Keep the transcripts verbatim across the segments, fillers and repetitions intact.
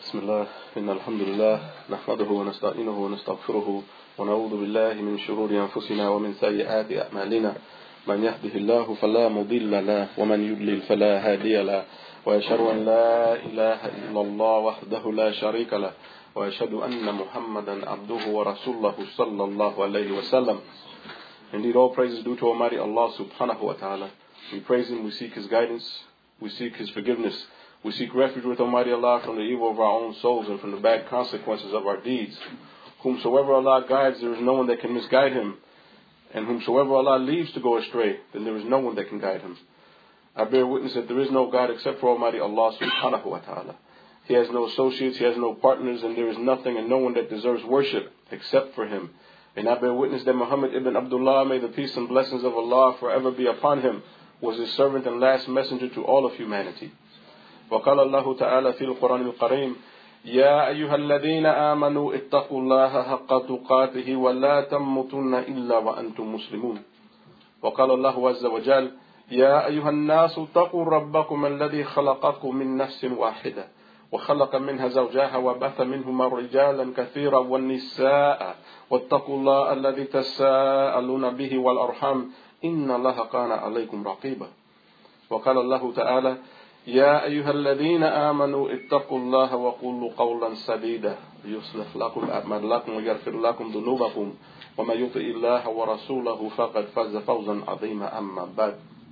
بسم الله إن الحمد لله نحمده ونستعينه ونستغفره ونعوذ بالله من شرور أنفسنا ومن سيئات أعمالنا من يهده الله فلا مضل له ومن يضلل فلا هادي له وأشهد أن لا إله إلا الله وحده لا شريك له وأشهد أن محمدا عبده ورسوله صلى الله عليه وسلم. Indeed, all praise is due to Almighty Allah subhanahu wa ta'ala. We praise Him, we seek His guidance, we seek His forgiveness. We seek refuge with Almighty Allah from the evil of our own souls and from the bad consequences of our deeds. Whomsoever Allah guides, there is no one that can misguide him. And whomsoever Allah leaves to go astray, then there is no one that can guide him. I bear witness that there is no God except for Almighty Allah subhanahu wa ta'ala. He has no associates, He has no partners, and there is nothing and no one that deserves worship except for Him. And I bear witness that Muhammad ibn Abdullah, may the peace and blessings of Allah forever be upon him, was His servant and last messenger to all of humanity. وقال الله تعالى في القرآن الكريم يا أيها الذين آمنوا اتقوا الله حق تقاته ولا تموتن إلا وأنتم مسلمون. وقال الله عز وجل يا أيها الناس اتقوا ربكم الذي خلقكم من نفس واحدة وخلق منها زوجها وبث منهما رجالا كثيرا والنساء واتقوا الله الذي تساءلون به والأرحام إن الله كان عليكم رقيبا. وقال الله تعالى يا أيها الذين آمنوا اتقوا الله وقولوا قولا سديدا يصلح لكم أعمالكم ويغفر لكم ذنوبكم وما يطع الله ورسوله فقد فاز فوزا عظيما أما بعد.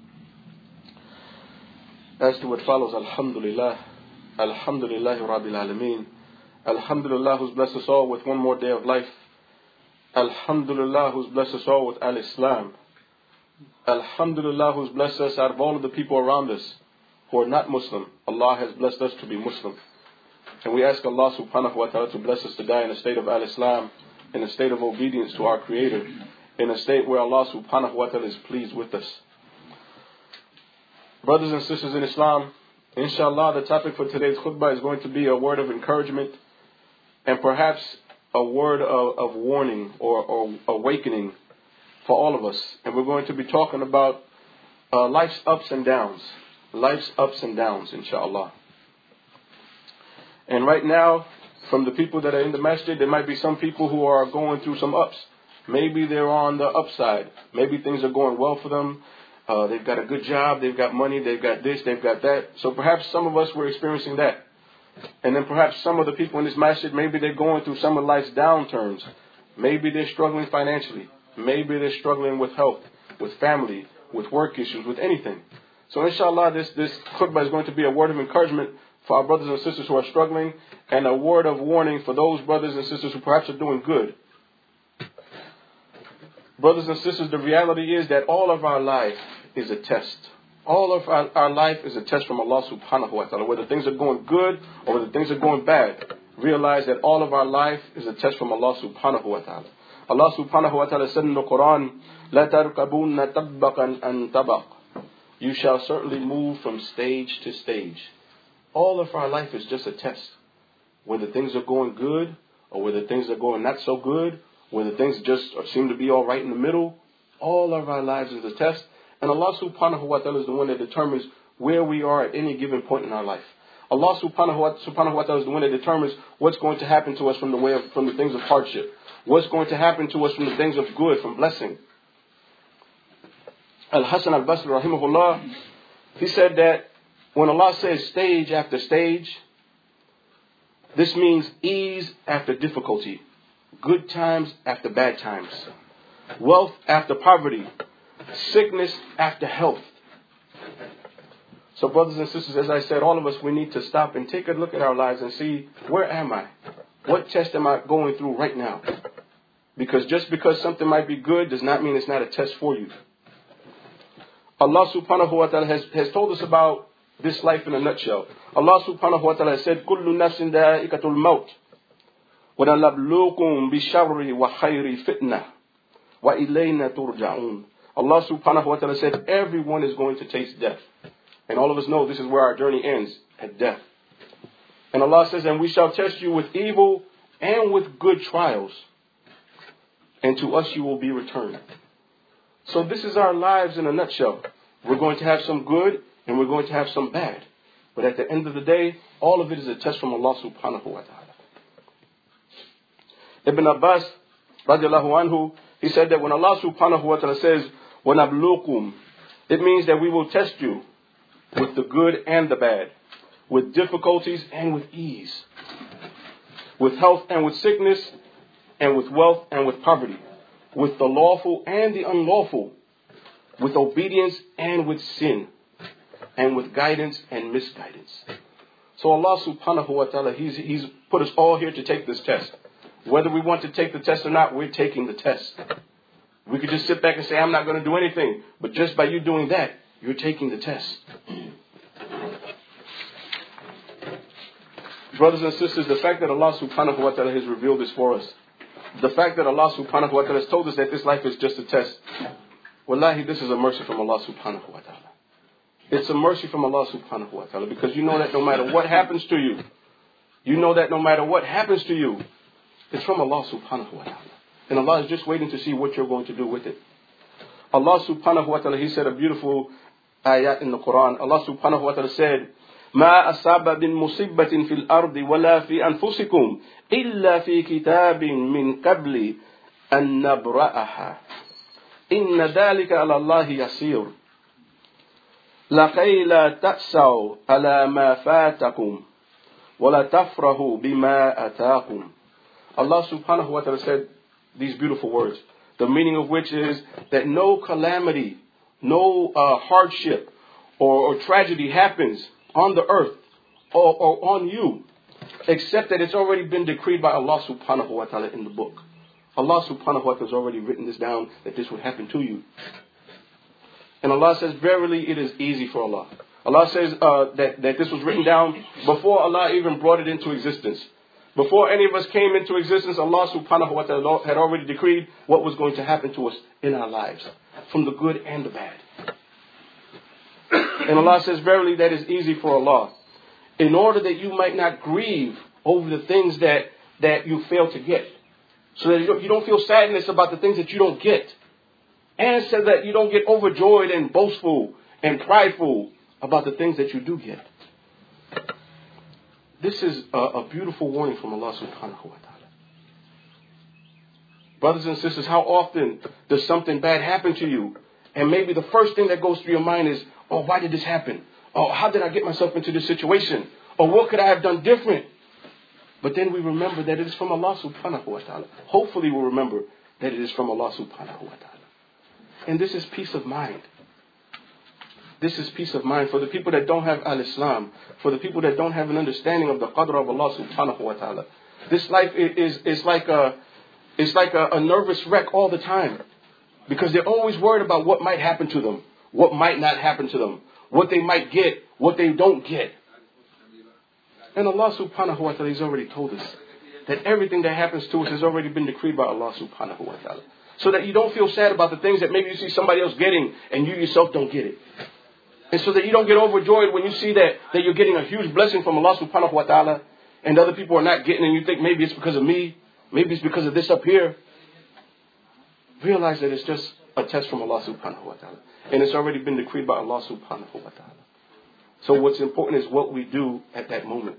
As to what follows, Alhamdulillah, Alhamdulillah Rabbil Alameen, Alhamdulillah who's blessed us all with one more day of life, Alhamdulillah who's blessed us all with Al-Islam, Alhamdulillah who's blessed us out of all of the people around us who are not Muslim. Allah has blessed us to be Muslim. And we ask Allah subhanahu wa ta'ala to bless us to die in a state of al-Islam, in a state of obedience to our Creator, in a state where Allah subhanahu wa ta'ala is pleased with us. Brothers and sisters in Islam, inshallah the topic for today's khutbah is going to be a word of encouragement and perhaps a word of, of warning or, or awakening for all of us. And we're going to be talking about uh, life's ups and downs. Life's ups and downs, inshallah. And right now, from the people that are in the masjid, there might be some people who are going through some ups. Maybe they're on the upside. Maybe things are going well for them. Uh, they've got a good job. They've got money. They've got this. They've got that. So perhaps some of us were experiencing that. And then perhaps some of the people in this masjid, maybe they're going through some of life's downturns. Maybe they're struggling financially. Maybe they're struggling with health, with family, with work issues, with anything. So inshallah, this, this khutbah is going to be a word of encouragement for our brothers and sisters who are struggling, and a word of warning for those brothers and sisters who perhaps are doing good. Brothers and sisters, the reality is that all of our life is a test. All of our, our life is a test from Allah subhanahu wa ta'ala. Whether things are going good or whether things are going bad, realize that all of our life is a test from Allah subhanahu wa ta'ala. Allah subhanahu wa ta'ala said in the Quran, لا تركبون طبقا عن طبق. You shall certainly move from stage to stage. All of our life is just a test. Whether things are going good or whether things are going not so good, whether things just seem to be all right in the middle, all of our lives is a test. And Allah subhanahu wa ta'ala is the one that determines where we are at any given point in our life. Allah subhanahu wa, subhanahu wa ta'ala is the one that determines what's going to happen to us from the way of, from the things of hardship. What's going to happen to us from the things of good, from blessing. Al-Hasan al-Basri rahimahullah, he said that when Allah says stage after stage, this means ease after difficulty, good times after bad times, wealth after poverty, sickness after health. So brothers and sisters, as I said, all of us, we need to stop and take a look at our lives and see, where am I? What test am I going through right now? Because just because something might be good does not mean it's not a test for you. Allah subhanahu wa ta'ala has, has told us about this life in a nutshell. Allah subhanahu wa ta'ala has said, كُلُّ نَفْسٍ دَائِقَةُ الْمَوْتِ وَنَنَبْلُوكُمْ بِالشَّرِّ وَخَيْرِ فِتْنَةٍ وَإِلَيْنَا تُرْجَعُونَ. Allah subhanahu wa ta'ala said, everyone is going to taste death. And all of us know this is where our journey ends, at death. And Allah says, and we shall test you with evil and with good trials. And to us you will be returned. So this is our lives in a nutshell. We're going to have some good and we're going to have some bad. But at the end of the day, all of it is a test from Allah subhanahu wa ta'ala. Ibn Abbas, radiallahu anhu, he said that when Allah subhanahu wa ta'ala says, وَنَبْلُوكُمْ, it means that we will test you with the good and the bad, with difficulties and with ease, with health and with sickness, and with wealth and with poverty, with the lawful and the unlawful, with obedience and with sin, and with guidance and misguidance. So Allah subhanahu wa ta'ala, he's, he's put us all here to take this test. Whether we want to take the test or not, we're taking the test. We could just sit back and say, I'm not going to do anything. But just by you doing that, you're taking the test. Brothers and sisters, the fact that Allah subhanahu wa ta'ala has revealed this for us, the fact that Allah subhanahu wa ta'ala has told us that this life is just a test, wallahi, this is a mercy from Allah subhanahu wa ta'ala. It's a mercy from Allah subhanahu wa ta'ala, because you know that no matter what happens to you, you know that no matter what happens to you, it's from Allah subhanahu wa ta'ala. And Allah is just waiting to see what you're going to do with it. Allah subhanahu wa ta'ala, He said a beautiful ayat in the Quran. Allah subhanahu wa ta'ala said, ما أصاب من مصيبة في الأرض ولا في أنفسكم إلا في كتاب من قبل أن نبرأها إن ذلك على الله يسير لكي لا تأسوا على ما فاتكم ولا تفرحوا بما أتاكم. Allah subhanahu wa ta'ala said these beautiful words, the meaning of which is that no calamity, no uh, hardship or, or tragedy happens on the earth or, or on you, except that it's already been decreed by Allah subhanahu wa ta'ala in the book. Allah subhanahu wa ta'ala has already written this down, that this would happen to you. And Allah says, verily it is easy for Allah. Allah says uh, that, that this was written down before Allah even brought it into existence. Before any of us came into existence, Allah subhanahu wa ta'ala had already decreed what was going to happen to us in our lives, from the good and the bad. And Allah says, verily that is easy for Allah, in order that you might not grieve over the things that, that you fail to get. So that you don't feel sadness about the things that you don't get. And so that you don't get overjoyed and boastful and prideful about the things that you do get. This is a, a beautiful warning from Allah subhanahu wa ta'ala. Brothers and sisters, how often does something bad happen to you? And maybe the first thing that goes through your mind is, oh, why did this happen? Oh, how did I get myself into this situation? Or what could I have done different? But then we remember that it is from Allah subhanahu wa ta'ala. Hopefully we'll remember that it is from Allah subhanahu wa ta'ala. And this is peace of mind. This is peace of mind for the people that don't have al-Islam, for the people that don't have an understanding of the qadr of Allah subhanahu wa ta'ala. This life is, is like, a, it's like a, a nervous wreck all the time, because they're always worried about what might happen to them, what might not happen to them, what they might get, what they don't get. And Allah subhanahu wa ta'ala has already told us that everything that happens to us has already been decreed by Allah subhanahu wa ta'ala. So that you don't feel sad about the things that maybe you see somebody else getting and you yourself don't get it. And so that you don't get overjoyed when you see that, that you're getting a huge blessing from Allah subhanahu wa ta'ala and other people are not getting, and you think maybe it's because of me, maybe it's because of this up here. Realize that it's just a test from Allah subhanahu wa ta'ala. And it's already been decreed by Allah subhanahu wa ta'ala. So what's important is what we do at that moment.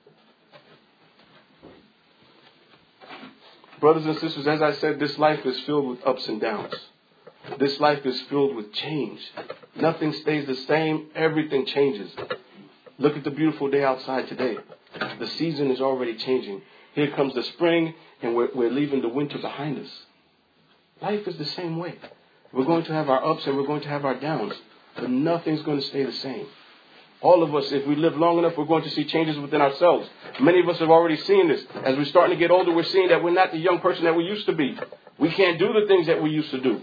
Brothers and sisters, as I said, this life is filled with ups and downs. This life is filled with change. Nothing stays the same. Everything changes. Look at the beautiful day outside today. The season is already changing. Here comes the spring, and we're, we're leaving the winter behind us. Life is the same way. We're going to have our ups and we're going to have our downs. But nothing's going to stay the same. All of us, if we live long enough, we're going to see changes within ourselves. Many of us have already seen this. As we're starting to get older, we're seeing that we're not the young person that we used to be. We can't do the things that we used to do.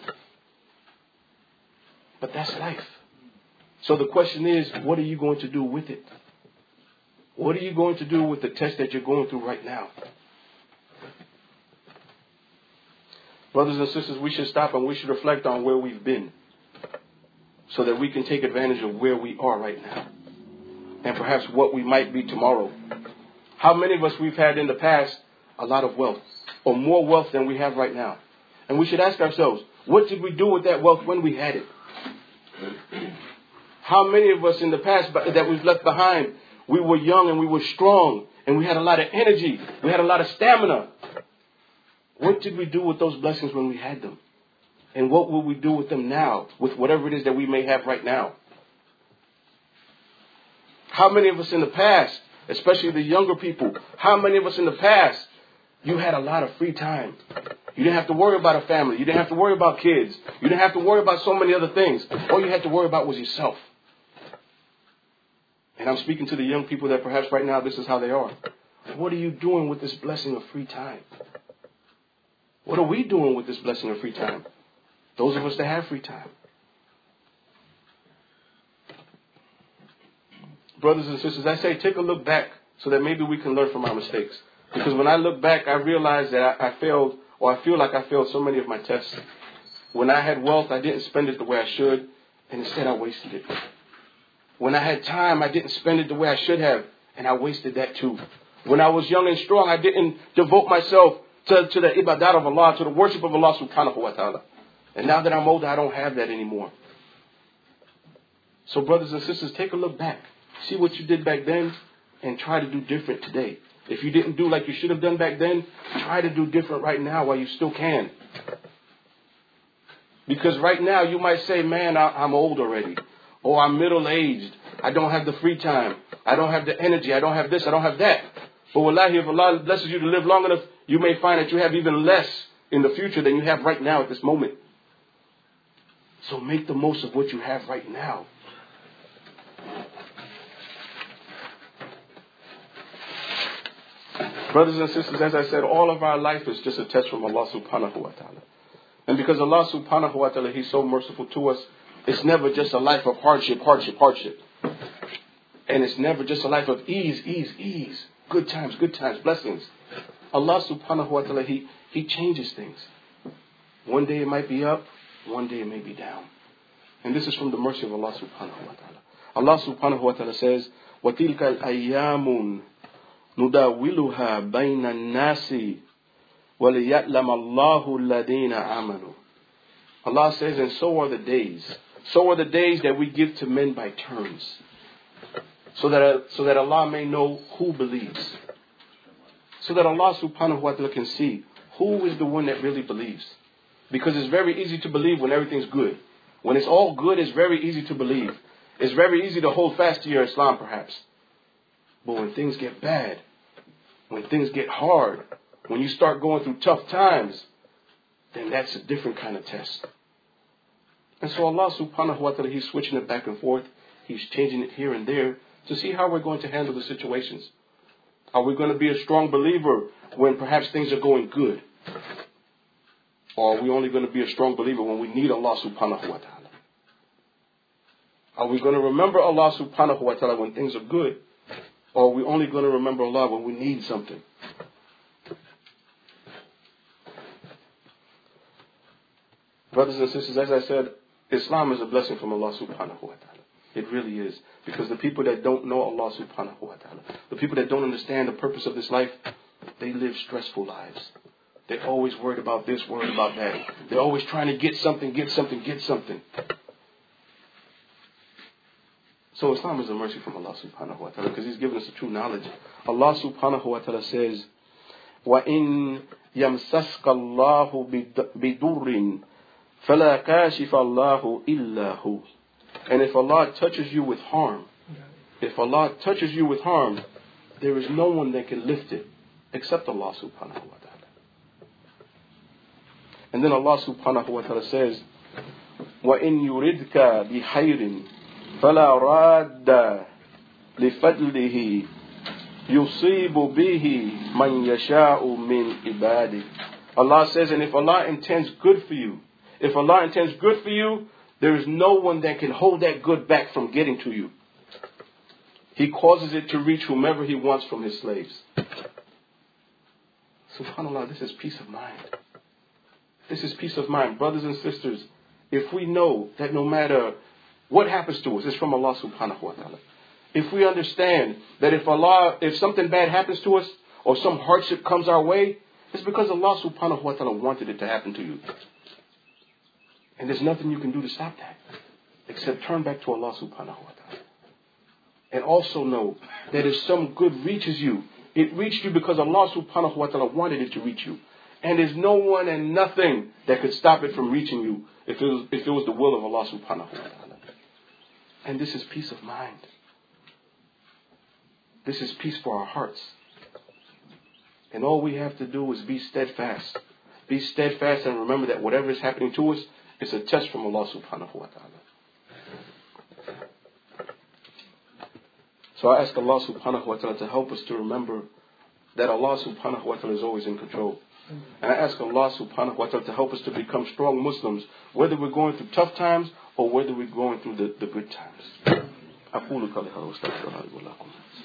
But that's life. So the question is, what are you going to do with it? What are you going to do with the test that you're going through right now? Brothers and sisters, we should stop and we should reflect on where we've been, so that we can take advantage of where we are right now, and perhaps what we might be tomorrow. How many of us we've had in the past a lot of wealth, or more wealth than we have right now? And we should ask ourselves, what did we do with that wealth when we had it? How many of us in the past that we've left behind, we were young and we were strong and we had a lot of energy. We had a lot of stamina. What did we do with those blessings when we had them? And what will we do with them now, with whatever it is that we may have right now? How many of us in the past, especially the younger people, how many of us in the past, you had a lot of free time? You didn't have to worry about a family. You didn't have to worry about kids. You didn't have to worry about so many other things. All you had to worry about was yourself. And I'm speaking to the young people that perhaps right now this is how they are. What are you doing with this blessing of free time? What are we doing with this blessing of free time? Those of us that have free time. Brothers and sisters, I say take a look back so that maybe we can learn from our mistakes. Because when I look back, I realize that I, I failed, or I feel like I failed so many of my tests. When I had wealth, I didn't spend it the way I should, and instead I wasted it. When I had time, I didn't spend it the way I should have, and I wasted that too. When I was young and strong, I didn't devote myself to, to the ibadat of Allah, to the worship of Allah subhanahu wa ta'ala. And now that I'm older, I don't have that anymore. So brothers and sisters, take a look back. See what you did back then and try to do different today. If you didn't do like you should have done back then, try to do different right now while you still can. Because right now you might say, man, I, I'm old already. Or I'm middle-aged. I don't have the free time. I don't have the energy. I don't have this. I don't have that. But wallahi, if Allah blesses you to live long enough, you may find that you have even less in the future than you have right now at this moment. So make the most of what you have right now. Brothers and sisters, as I said, all of our life is just a test from Allah subhanahu wa ta'ala. And because Allah subhanahu wa ta'ala, He's so merciful to us, it's never just a life of hardship, hardship, hardship. And it's never just a life of ease, ease, ease. Good times, good times, blessings. Allah subhanahu wa ta'ala, He, he changes things. One day it might be up, one day it may be down. And this is from the mercy of Allah subhanahu wa ta'ala. Allah subhanahu wa ta'ala says, وَتِلْكَ الْأَيَّامٌ نُدَاوِلُهَا بَيْنَ النَّاسِ وَلِيَعْلَمَ اللَّهُ الَّذِينَ آمَنُوا. Allah says, and so are the days. So are the days that we give to men by turns. So that, so that Allah may know who believes. So that Allah subhanahu wa ta'ala can see who is the one that really believes. Because it's very easy to believe when everything's good. When it's all good, it's very easy to believe. It's very easy to hold fast to your Islam perhaps. But when things get bad, when things get hard, when you start going through tough times, then that's a different kind of test. And so Allah subhanahu wa ta'ala, He's switching it back and forth. He's changing it here and there to see how we're going to handle the situations. Are we going to be a strong believer when perhaps things are going good? Or are we only going to be a strong believer when we need Allah subhanahu wa ta'ala? Are we going to remember Allah subhanahu wa ta'ala when things are good? Or are we only going to remember Allah when we need something? Brothers and sisters, as I said, Islam is a blessing from Allah subhanahu wa ta'ala. It really is. Because the people that don't know Allah subhanahu wa ta'ala, the people that don't understand the purpose of this life, they live stressful lives. They're always worried about this, worried about that. They're always trying to get something, get something, get something. So Islam is a mercy from Allah subhanahu wa ta'ala because He's given us the true knowledge. Allah subhanahu wa ta'ala says, وَإِن يَمْسَسْكَ اللَّهُ بِدُرٍّ فَلَا كَاشِفَ اللَّهُ إِلَّا هُ. And if Allah touches you with harm, if Allah touches you with harm, there is no one that can lift it except Allah subhanahu wa ta'ala. And then Allah subhanahu wa ta'ala says, وَإِن يُرِدْكَ بِخَيْرٍ فَلَا رَادَّ لِفَضْلِهِ يُصِيبُ بِهِ مَنْ يَشَاءُ مِنْ عِبَادِهِ. Allah says, and if Allah intends good for you, if Allah intends good for you, there is no one that can hold that good back from getting to you. He causes it to reach whomever He wants from His slaves. SubhanAllah, this is peace of mind. This is peace of mind. Brothers and sisters, if we know that no matter what happens to us, it's from Allah subhanahu wa ta'ala. If we understand that if Allah, if something bad happens to us, or some hardship comes our way, it's because Allah subhanahu wa ta'ala wanted it to happen to you. And there's nothing you can do to stop that. except turn back to Allah subhanahu wa ta'ala. And also know that if some good reaches you, it reached you because Allah subhanahu wa ta'ala wanted it to reach you. And there's no one and nothing that could stop it from reaching you if it was, if it was the will of Allah subhanahu wa ta'ala. And this is peace of mind. This is peace for our hearts. And all we have to do is be steadfast. Be steadfast and remember that whatever is happening to us is a test from Allah subhanahu wa ta'ala. So I ask Allah subhanahu wa ta'ala to help us to remember that Allah subhanahu wa ta'ala is always in control. And I ask Allah subhanahu wa ta'ala to help us to become strong Muslims, whether we're going through tough times or whether we're going through the, the good times. أقول قولي هذا وأستغفر الله لي ولكم.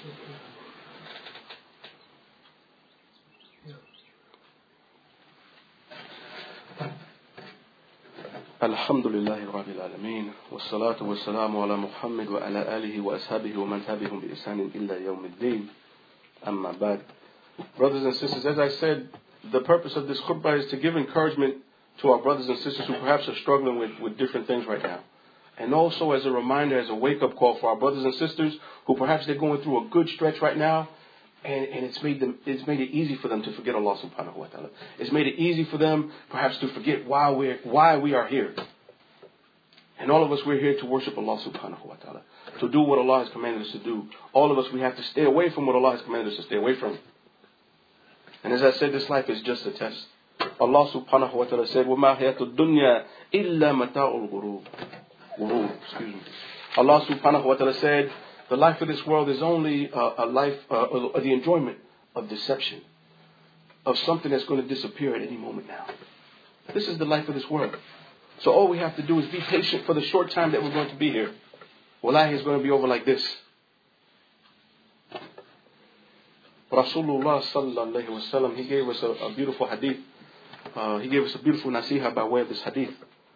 الحمد لله رب العالمين والصلاة والسلام على محمد وعلى آله وأصحابه ومن تبعهم بإحسان إلى يوم الدين. أما بعد. Brothers and sisters, as I said, the purpose of this khutbah is to give encouragement to our brothers and sisters who perhaps are struggling with, with different things right now. And also as a reminder, as a wake-up call for our brothers and sisters who perhaps they're going through a good stretch right now, and, and it's made them, it's made it easy for them to forget Allah subhanahu wa ta'ala. It's made it easy for them perhaps to forget why we're why we are here. And all of us, we're here to worship Allah subhanahu wa ta'ala, to do what Allah has commanded us to do. All of us, we have to stay away from what Allah has commanded us to stay away from. And as I said, this life is just a test. Allah subhanahu wa ta'ala said, وَمَا حَيَاةُ الدُّنْيَا إِلَّا مَتَاعُ الْغُرُورِ. Excuse me. Allah subhanahu wa ta'ala said, the life of this world is only uh, a life, uh, uh, the enjoyment of deception, of something that's going to disappear at any moment now. This is the life of this world. So all we have to do is be patient for the short time that we're going to be here. Wallahi is going to be over like this. Rasulullah sallallahu alayhi wa sallam, he gave us a, a beautiful hadith. Uh, he gave us a beautiful nasiha by way of this hadith.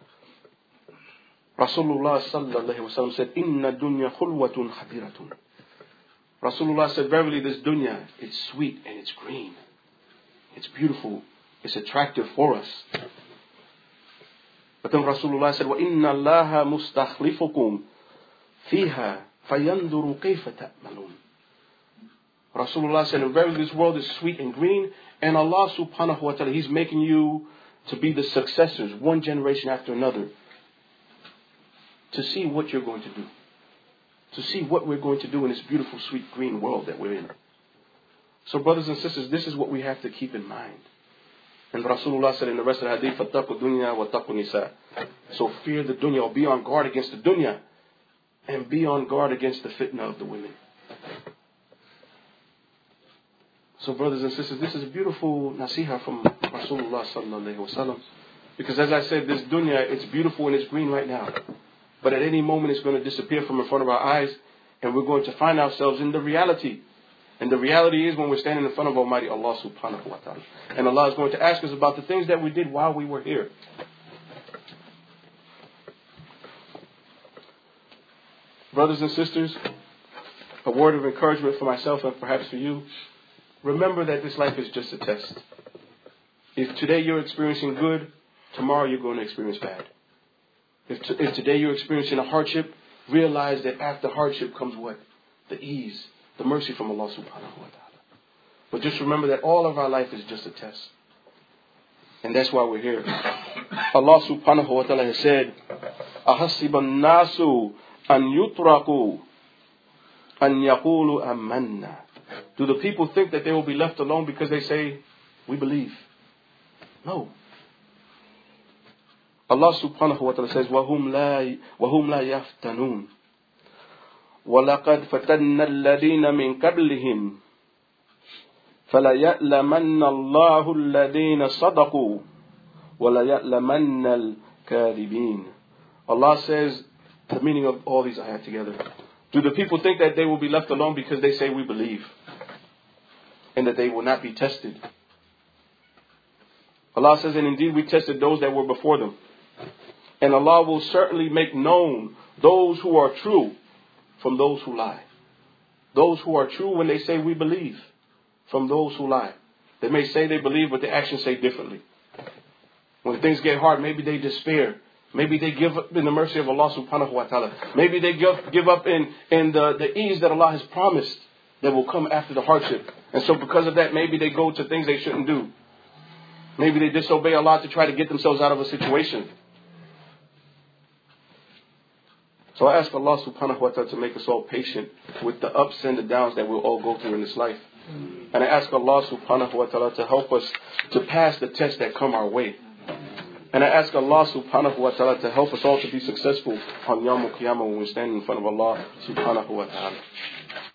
Rasulullah sallallahu alayhi wa sallam said, Inna dunya khulwatun hadiratun. Rasulullah said, verily this dunya, it's sweet and it's green. It's beautiful. It's attractive for us. But then Rasulullah said, وَإِنَّ اللَّهَ مُسْتَخْلِفُكُمْ فِيهَا فَيَنْظُرُ كَيْفَ تَأْمَلُونَ. Rasulullah said, and verily this world is sweet and green, and Allah subhanahu wa ta'ala, He's making you to be the successors, one generation after another, to see what you're going to do, to see what we're going to do in this beautiful, sweet, green world that we're in. So brothers and sisters, this is what we have to keep in mind. And Rasulullah said in the rest of the hadith, فَاتَّقُوا الدُّنْيَا وَاتَّقُوا النِّسَاءَ. So fear the dunya, or be on guard against the dunya, and be on guard against the fitna of the women. So brothers and sisters, this is a beautiful nasiha from Rasulullah sallallahu alayhi wa sallam. Because as I said, this dunya, it's beautiful and it's green right now. But at any moment it's going to disappear from in front of our eyes, and we're going to find ourselves in the reality. And the reality is when we're standing in front of Almighty Allah subhanahu wa ta'ala. And Allah is going to ask us about the things that we did while we were here. Brothers and sisters, a word of encouragement for myself and perhaps for you. Remember that this life is just a test. If today you're experiencing good, tomorrow you're going to experience bad. If, t- if today you're experiencing a hardship, realize that after hardship comes what? The ease, the mercy from Allah subhanahu wa ta'ala. But just remember that all of our life is just a test. And that's why we're here. Allah subhanahu wa ta'ala has said, أَحَسِّبَ النَّاسُ أَن يُتْرَكُوا أَن يَقُولُوا أَمَّنَّا. Do the people think that they will be left alone because they say, we believe? No. Allah subhanahu wa ta'ala says, وَهُمْ لَا, وَهُمْ لَا يَفْتَنُونَ وَلَقَدْ فَتَنَّ الَّذِينَ مِنْ قَبْلِهِمْ فَلَيَأْلَمَنَّ اللَّهُ الَّذِينَ صَدَقُوا وَلَيَأْلَمَنَّ الْكَاذِبِينَ. Allah says, the meaning of all these ayat together. Do the people think that they will be left alone because they say we believe, and that they will not be tested? Allah says, and indeed we tested those that were before them. And Allah will certainly make known those who are true from those who lie. Those who are true when they say we believe, from those who lie. They may say they believe, but their actions say differently. When things get hard, maybe they despair. Maybe they give up in the mercy of Allah subhanahu wa ta'ala. Maybe they give, give up in, in the, the ease that Allah has promised that will come after the hardship. And so because of that, maybe they go to things they shouldn't do. Maybe they disobey Allah to try to get themselves out of a situation. So I ask Allah subhanahu wa ta'ala to make us all patient with the ups and the downs that we'll all go through in this life. And I ask Allah subhanahu wa ta'ala to help us to pass the tests that come our way. And I ask Allah subhanahu wa ta'ala to help us all to be successful on Yawm al-Qiyamah when we stand in front of Allah subhanahu wa ta'ala.